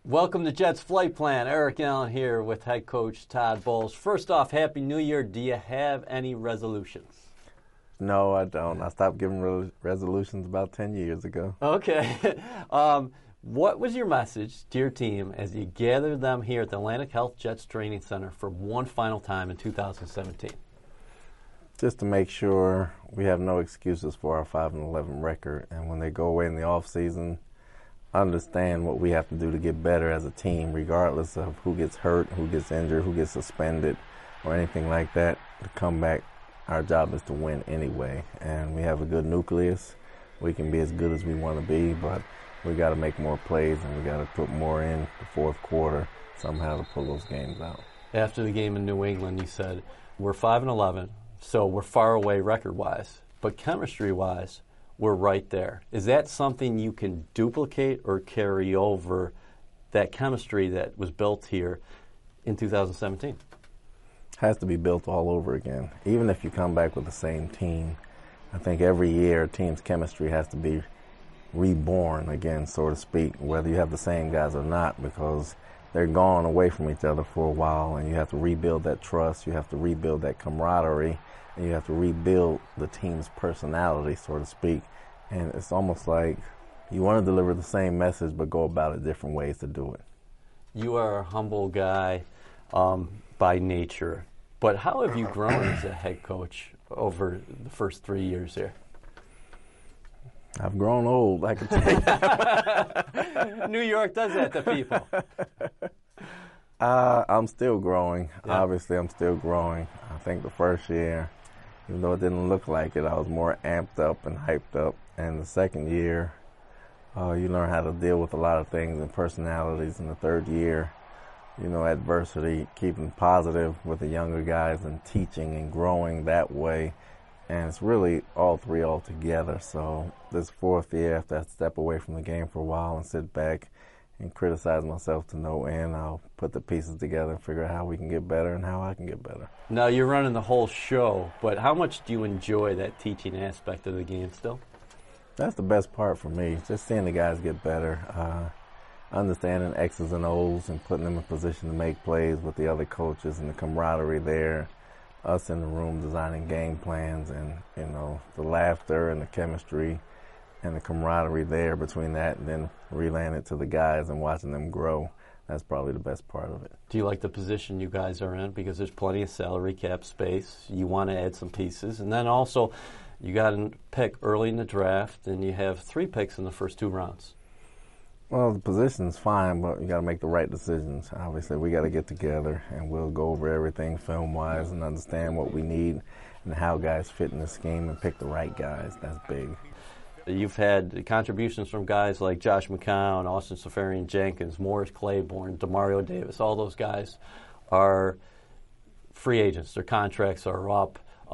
Welcome to Jets Flight Plan. Eric Allen here with head coach Todd Bowles. First off, Happy New Year. Do you have any resolutions? No, I don't. I stopped giving resolutions about 10 years ago. Okay. What was your message to your team as you gathered them here at the Atlantic Health Jets Training Center for one final time in 2017? Just to make sure we have no excuses for our 5-11 record, and when they go away in the off season, understand what we have to do to get better as a team, regardless of who gets hurt, who gets injured, who gets suspended, or anything like that. To come back, our job is to win anyway, and we have a good nucleus. We can be as good as we want to be, but we got to make more plays, and we got to put more in the fourth quarter somehow to pull those games out. After the game in New England, you said, we're 5-11, so we're far away record-wise, but chemistry-wise, we're right there. Is that something you can duplicate or carry over, that chemistry that was built here in 2017? Has to be built all over again. Even if you come back with the same team, I think every year a team's chemistry has to be reborn again, so to speak, whether you have the same guys or not, because they're gone away from each other for a while, and you have to rebuild that trust, you have to rebuild that camaraderie, and you have to rebuild the team's personality, so to speak. And it's almost like you want to deliver the same message but go about it different ways to do it. You are a humble guy by nature, but how have you grown as a head coach over the first 3 years here? I've grown old, I can tell you that. New York does that to people. I'm still growing. Yeah. Obviously, I'm still growing. I think the first year, even though it didn't look like it, I was more amped up and hyped up. And the second year, you learn how to deal with a lot of things and personalities. In the third year, adversity, keeping positive with the younger guys and teaching and growing that way. And it's really all three all together. So this fourth year, after I step away from the game for a while and sit back and criticize myself to no end, I'll put the pieces together and figure out how we can get better and how I can get better. Now, you're running the whole show, but how much do you enjoy that teaching aspect of the game still? That's the best part for me, just seeing the guys get better, understanding X's and O's and putting them in position to make plays with the other coaches and the camaraderie there, us in the room designing game plans, and, the laughter and the chemistry and the camaraderie there between that, and then relaying it to the guys and watching them grow. That's probably the best part of it. Do you like the position you guys are in? Because there's plenty of salary cap space. You want to add some pieces. And then also, you got a pick early in the draft, and you have 3 picks in the first 2 rounds. Well, the position's fine, but you got to make the right decisions. Obviously, we got to get together, and we'll go over everything film-wise and understand what we need and how guys fit in the scheme and pick the right guys. That's big. You've had contributions from guys like Josh McCown, Austin Seferian-Jenkins, Morris Claiborne, Demario Davis. All those guys are free agents. Their contracts are up.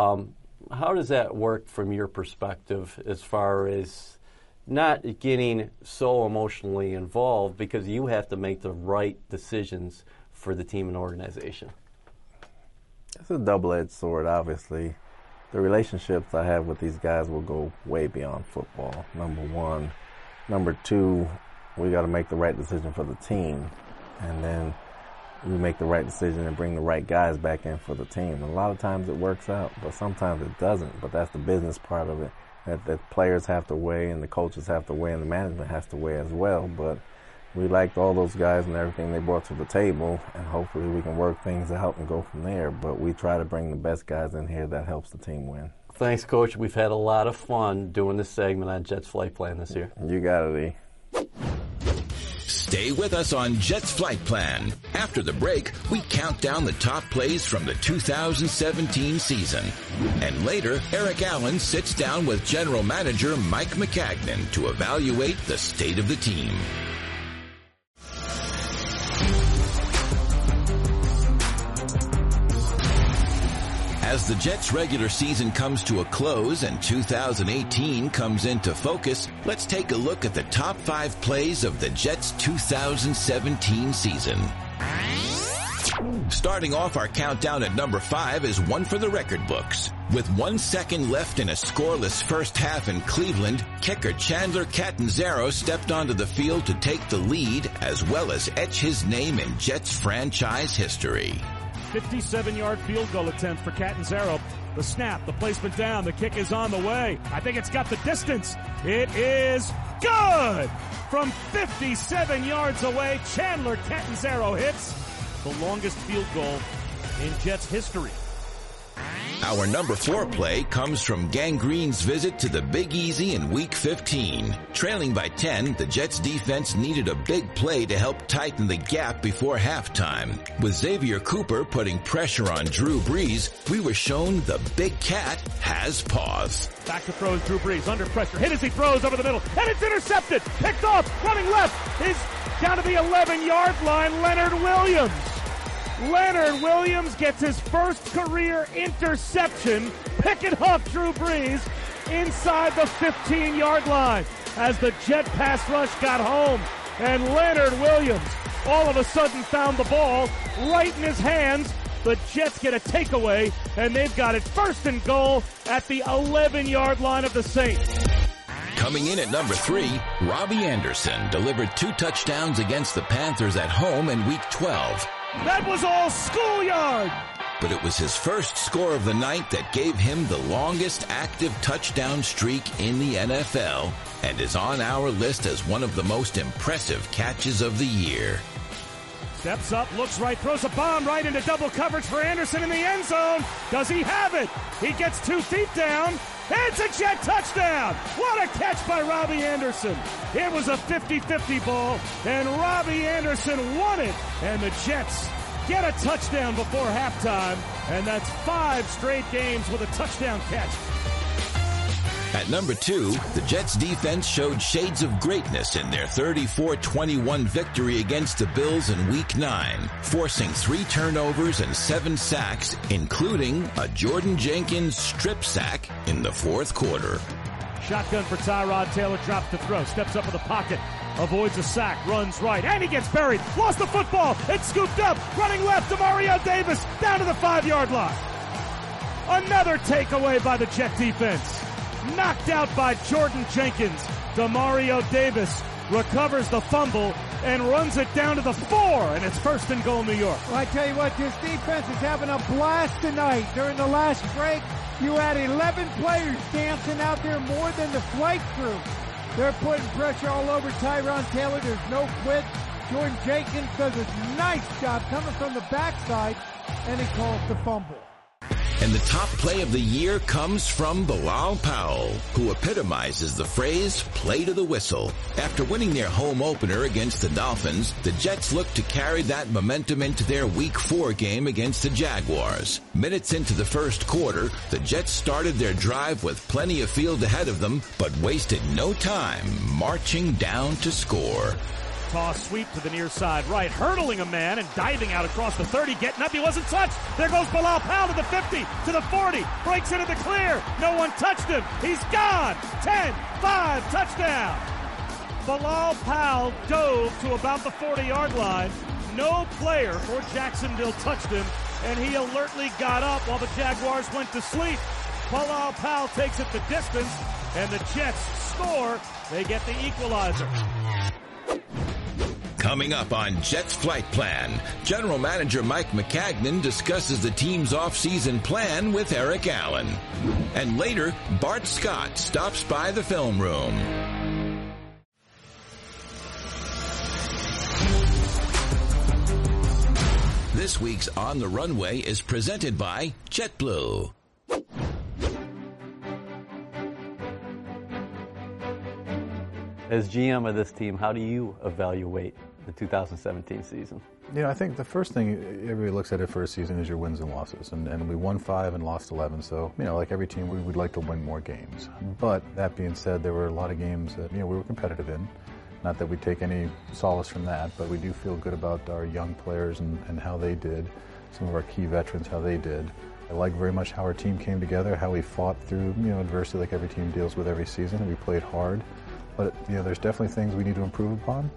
How does that work from your perspective as far as not getting so emotionally involved, because you have to make the right decisions for the team and organization? It's a double-edged sword, obviously. The relationships I have with these guys will go way beyond football, number one. Number two, we got to make the right decision for the team. And then we make the right decision and bring the right guys back in for the team. And a lot of times it works out, but sometimes it doesn't. But that's the business part of it, that players have to weigh and the coaches have to weigh and the management has to weigh as well. But we liked all those guys and everything they brought to the table, and hopefully we can work things out and go from there. But we try to bring the best guys in here that helps the team win. Thanks, Coach. We've had a lot of fun doing this segment on Jets Flight Plan this year. You got it, E. Stay with us on Jets Flight Plan. After the break, we count down the top plays from the 2017 season. And later, Eric Allen sits down with General Manager Mike Maccagnan to evaluate the state of the team. As the Jets' regular season comes to a close and 2018 comes into focus, let's take a look at the top 5 plays of the Jets' 2017 season. Starting off our countdown at number 5 is one for the record books. With 1 second left in a scoreless first half in Cleveland, kicker Chandler Catanzaro stepped onto the field to take the lead as well as etch his name in Jets franchise history. 57-yard field goal attempt for Catanzaro. The snap, the placement down, the kick is on the way. I think it's got the distance. It is good! From 57 yards away, Chandler Catanzaro hits the longest field goal in Jets history. Our number 4 play comes from Gangrene's visit to the Big Easy in Week 15. Trailing by 10, the Jets defense needed a big play to help tighten the gap before halftime. With Xavier Cooper putting pressure on Drew Brees, we were shown the Big Cat has paws. Back to throws, Drew Brees under pressure. Hit as he throws over the middle, and it's intercepted. Picked off, running left, is down to the 11-yard line, Leonard Williams. Leonard Williams gets his first career interception, picking off Drew Brees inside the 15-yard line as the Jet pass rush got home. And Leonard Williams all of a sudden found the ball right in his hands. The Jets get a takeaway, and they've got it first and goal at the 11-yard line of the Saints. Coming in at number 3, Robbie Anderson delivered 2 touchdowns against the Panthers at home in Week 12. That was all schoolyard! But it was his first score of the night that gave him the longest active touchdown streak in the NFL and is on our list as one of the most impressive catches of the year. Steps up, looks right, throws a bomb right into double coverage for Anderson in the end zone. Does he have it? He gets 2 feet down. It's a Jet touchdown! What a catch by Robbie Anderson. It was a 50-50 ball, and Robbie Anderson won it. And the Jets get a touchdown before halftime, and that's 5 straight games with a touchdown catch. At number 2, the Jets defense showed shades of greatness in their 34-21 victory against the Bills in Week 9, forcing 3 turnovers and 7 sacks, including a Jordan Jenkins strip sack in the 4th quarter. Shotgun for Tyrod Taylor, drops to throw, steps up in the pocket, avoids a sack, runs right, and he gets buried. Lost the football, it's scooped up, running left, Demario Davis down to the 5-yard line. Another takeaway by the Jet defense. Knocked out by Jordan Jenkins. Demario Davis recovers the fumble and runs it down to the 4, and it's first and goal New York. Well, I tell you what, this defense is having a blast tonight. During the last break, you had 11 players dancing out there more than the flight crew. They're putting pressure all over Tyrod Taylor. There's no quit. Jordan Jenkins does a nice job coming from the backside, and he calls the fumble. And the top play of the year comes from Bilal Powell, who epitomizes the phrase, play to the whistle. After winning their home opener against the Dolphins, the Jets look to carry that momentum into their Week 4 game against the Jaguars. Minutes into the first quarter, the Jets started their drive with plenty of field ahead of them, but wasted no time marching down to score. Toss sweep to the near side right, hurdling a man and diving out across the 30, getting up, he wasn't touched. There goes Bilal Powell to the 50, to the 40, breaks into the clear. No one touched him. He's gone. 10-5, touchdown. Bilal Powell dove to about the 40-yard line. No player for Jacksonville touched him, and he alertly got up while the Jaguars went to sleep. Bilal Powell takes it the distance, and the Jets score. They get the equalizer. Coming up on Jets Flight Plan, General Manager Mike Maccagnan discusses the team's off-season plan with Eric Allen. And later, Bart Scott stops by the film room. This week's On the Runway is presented by JetBlue. As GM of this team, how do you evaluate the 2017 season? Yeah, I think the first thing everybody looks at first season is your wins and losses. And we won 5 and lost 11. So, like every team, we would like to win more games. But that being said, there were a lot of games that, we were competitive in. Not that we take any solace from that, but we do feel good about our young players and how they did. Some of our key veterans, how they did. I like very much how our team came together, how we fought through, adversity like every team deals with every season. We played hard. But, there's definitely things we need to improve upon.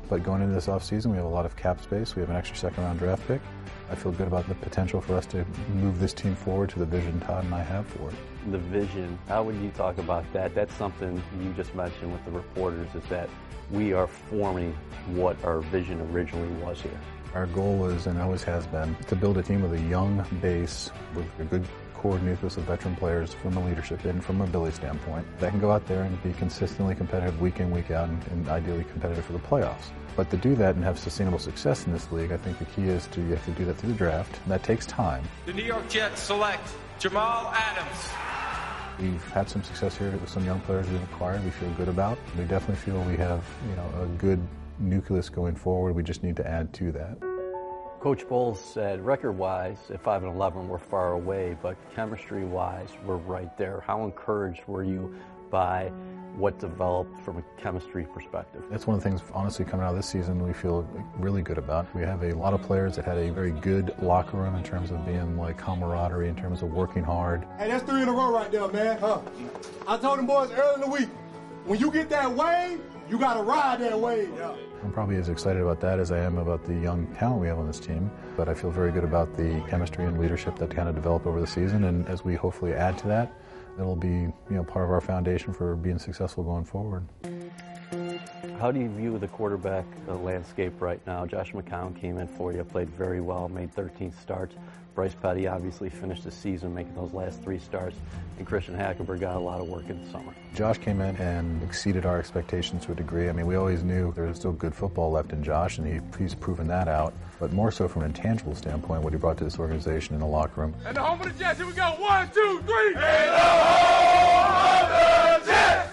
But going into this offseason, we have a lot of cap space. We have an extra second-round draft pick. I feel good about the potential for us to move this team forward to the vision Todd and I have for it. The vision, how would you talk about that? That's something you just mentioned with the reporters, is that we are forming what our vision originally was here. Our goal is, and always has been, to build a team with a young base with a good core nucleus of veteran players from a leadership and from a ability standpoint that can go out there and be consistently competitive week in, week out, and ideally competitive for the playoffs. But to do that and have sustainable success in this league, I think the key is you have to do that through the draft, and that takes time. The New York Jets select Jamal Adams. We've had some success here with some young players we've acquired we feel good about. We definitely feel we have, a good nucleus going forward. We just need to add to that. Coach Bowles said, record-wise, at 5-11, we're far away, but chemistry-wise, we're right there. How encouraged were you by what developed from a chemistry perspective? That's one of the things, honestly, coming out of this season we feel really good about. We have a lot of players that had a very good locker room in terms of being like camaraderie, in terms of working hard. Hey, that's 3 in a row right there, man. I told them boys early in the week, when you get that wave, you got to ride that wave. Yeah. I'm probably as excited about that as I am about the young talent we have on this team, but I feel very good about the chemistry and leadership that kind of developed over the season, and as we hopefully add to that, it'll be part of our foundation for being successful going forward. How do you view the quarterback landscape right now? Josh McCown came in for you, played very well, made 13 starts. Bryce Petty obviously finished the season making those last 3 starts, and Christian Hackenberg got a lot of work in the summer. Josh came in and exceeded our expectations to a degree. I mean, we always knew there was still good football left in Josh, and he's proven that out. But more so from an intangible standpoint, what he brought to this organization in the locker room. And the home of the Jets, here we go. 1, 2, 3. And the home of the Jets!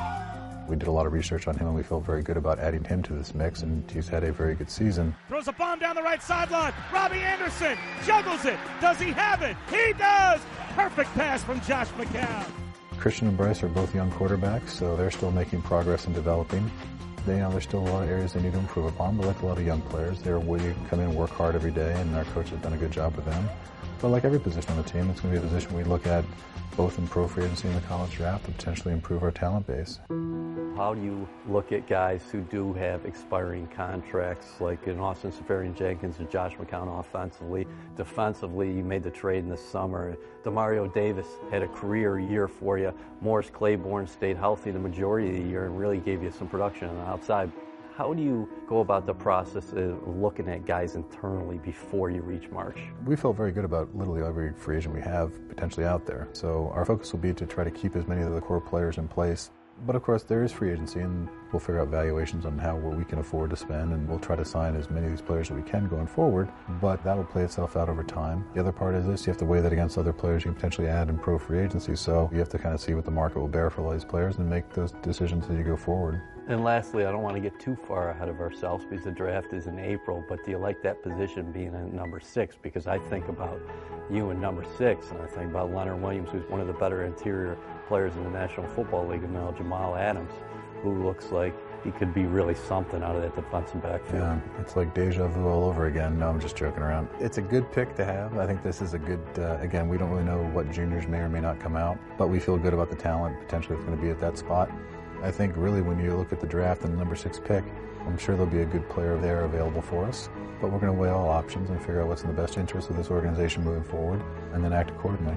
We did a lot of research on him, and we felt very good about adding him to this mix, and he's had a very good season. Throws a bomb down the right sideline. Robbie Anderson juggles it. Does he have it? He does! Perfect pass from Josh McCown. Christian and Bryce are both young quarterbacks, so they're still making progress and developing. There's still a lot of areas they need to improve upon, but like a lot of young players, they're willing to come in and work hard every day, and our coach has done a good job with them. But like every position on the team, it's going to be a position we look at both in pro free agency and the college draft to potentially improve our talent base. How do you look at guys who do have expiring contracts, like in Austin Seferian-Jenkins and Josh McCown offensively? Defensively, you made the trade in the summer. Demario Davis had a career year for you. Morris Claiborne stayed healthy the majority of the year and really gave you some production on the outside. How do you go about the process of looking at guys internally before you reach March? We feel very good about literally every free agent we have potentially out there. So our focus will be to try to keep as many of the core players in place. But of course, there is free agency, and we'll figure out valuations on what we can afford to spend, and we'll try to sign as many of these players as we can going forward. But that will play itself out over time. The other part is this: you have to weigh that against other players you can potentially add in pro free agency. So you have to kind of see what the market will bear for all these players and make those decisions as you go forward. And lastly, I don't want to get too far ahead of ourselves because the draft is in April, but do you like that position being at number 6? Because I think about you in number 6, and I think about Leonard Williams, who's one of the better interior players in the National Football League, and now Jamal Adams, who looks like he could be really something out of that defensive backfield. Yeah, it's like deja vu all over again. No, I'm just joking around. It's a good pick to have. I think this is a good, again, we don't really know what juniors may or may not come out, but we feel good about the talent potentially that's going to be at that spot. I think really when you look at the draft and the number 6 pick, I'm sure there'll be a good player there available for us, but we're going to weigh all options and figure out what's in the best interest of this organization moving forward and then act accordingly.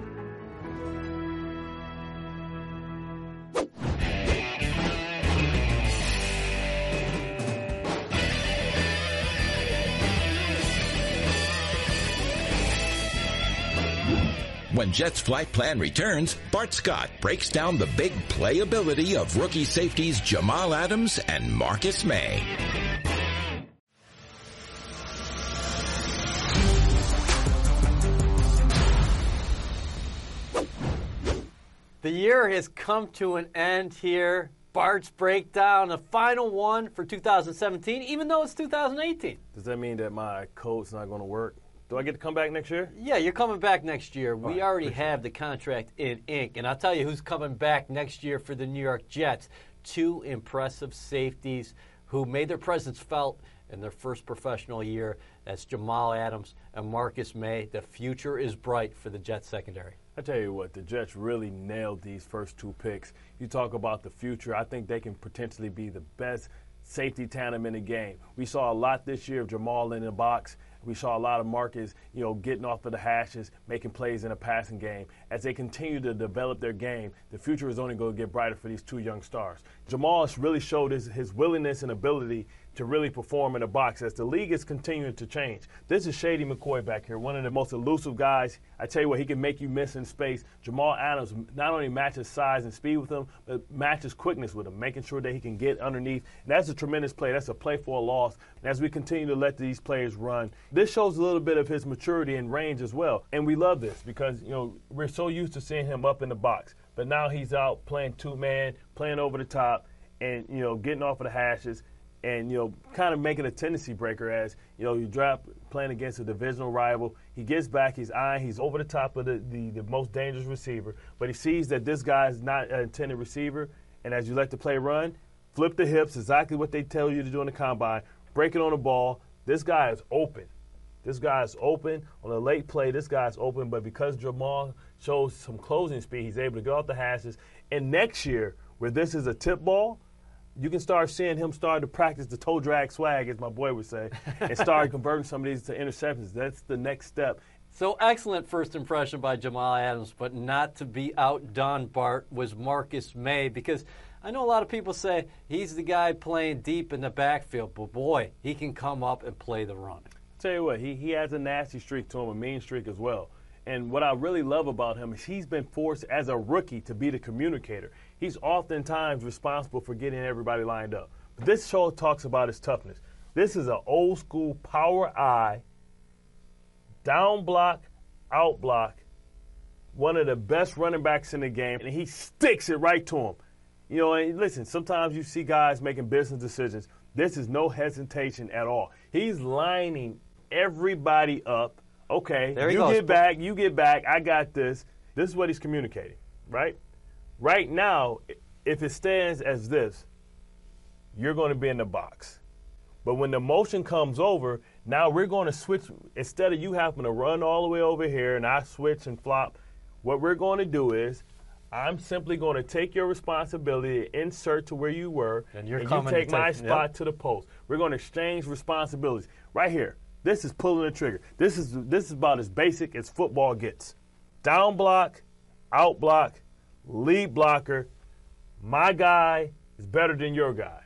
When Jets Flight Plan returns, Bart Scott breaks down the big playability of rookie safeties Jamal Adams and Marcus May. The year has come to an end here. Bart's breakdown, the final one for 2017, even though it's 2018. Does that mean that my code's not going to work? Do I get to come back next year? Yeah, you're coming back next year. We already have the contract in ink. And I'll tell you who's coming back next year for the New York Jets. 2 impressive safeties who made their presence felt in their first professional year. That's Jamal Adams and Marcus May. The future is bright for the Jets secondary. I tell you what, the Jets really nailed these first 2 picks. You talk about the future. I think they can potentially be the best safety tandem in the game. We saw a lot this year of Jamal in the box. We saw a lot of Marcus, getting off of the hashes, making plays in a passing game. As they continue to develop their game, the future is only going to get brighter for these two young stars. Jamal has really showed his willingness and ability to really perform in the box as the league is continuing to change. This is Shady McCoy back here, one of the most elusive guys. I tell you what, he can make you miss in space. Jamal Adams not only matches size and speed with him, but matches quickness with him, making sure that he can get underneath. And that's a tremendous play. That's a play for a loss. And as we continue to let these players run, this shows a little bit of his maturity and range as well. And we love this because, we're so used to seeing him up in the box. But now he's out playing two-man, playing over the top, and, getting off of the hashes. And, kind of making a tendency breaker as, you drop playing against a divisional rival. He gets back, he's over the top of the most dangerous receiver. But he sees that this guy is not an intended receiver. And as you let the play run, flip the hips, exactly what they tell you to do in the combine. Break it on the ball. This guy is open. This guy is open. On a late play, this guy is open. But because Jamal shows some closing speed, he's able to get off the hashes. And next year, where this is a tip ball, you can start seeing him start to practice the toe drag swag, as my boy would say, and start converting some of these to interceptions. That's the next step. So excellent first impression by Jamal Adams, but not to be outdone, Bart, was Marcus Maye, because I know a lot of people say he's the guy playing deep in the backfield, but boy, he can come up and play the run. Tell you what, he has a nasty streak to him, a mean streak as well. And what I really love about him is he's been forced as a rookie to be the communicator. He's oftentimes responsible for getting everybody lined up. But this show talks about his toughness. This is an old school power eye, down block, out block, one of the best running backs in the game, and he sticks it right to him. And listen, sometimes you see guys making business decisions. This is no hesitation at all. He's lining everybody up. Okay, you get back, I got this. This is what he's communicating, right? Right now, if it stands as this, you're going to be in the box. But when the motion comes over, now we're going to switch. Instead of you having to run all the way over here and I switch and flop, what we're going to do is I'm simply going to take your responsibility, insert to where you were, and you take my spot to the post. We're going to exchange responsibilities right here. This is pulling the trigger. This is about as basic as football gets. Down block, out block, lead blocker. My guy is better than your guy.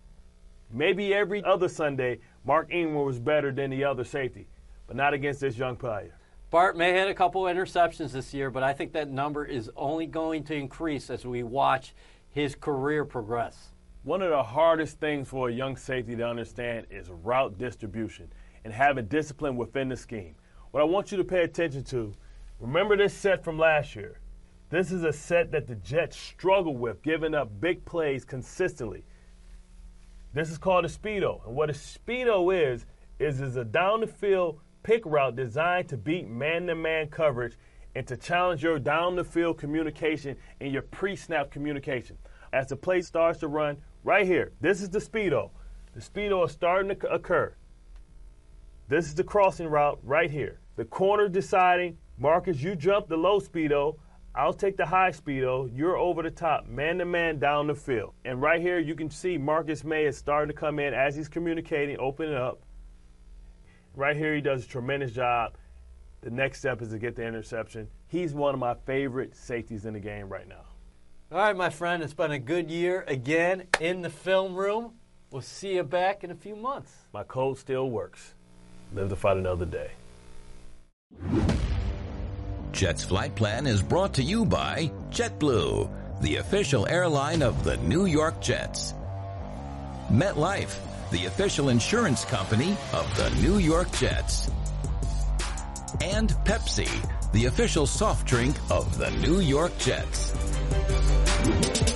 Maybe every other Sunday, Mark Ingram was better than the other safety, but not against this young player. Bart Maye had a couple interceptions this year, but I think that number is only going to increase as we watch his career progress. One of the hardest things for a young safety to understand is route distribution and having discipline within the scheme. What I want you to pay attention to, remember this set from last year. This is a set that the Jets struggle with, giving up big plays consistently. This is called a Speedo. And what a Speedo is a down-the-field pick route designed to beat man-to-man coverage and to challenge your down-the-field communication and your pre-snap communication. As the play starts to run, right here, this is the Speedo. The Speedo is starting to occur. This is the crossing route right here. The corner deciding, Marcus, you jump the low Speedo. I'll take the high Speedo. You're over the top, man-to-man down the field. And right here you can see Marcus Maye is starting to come in as he's communicating, opening up. Right here he does a tremendous job. The next step is to get the interception. He's one of my favorite safeties in the game right now. All right, my friend, it's been a good year again in the film room. We'll see you back in a few months. My code still works. Live to fight another day. Jet's Flight Plan is brought to you by JetBlue, the official airline of the New York Jets. MetLife, the official insurance company of the New York Jets. And Pepsi, the official soft drink of the New York Jets.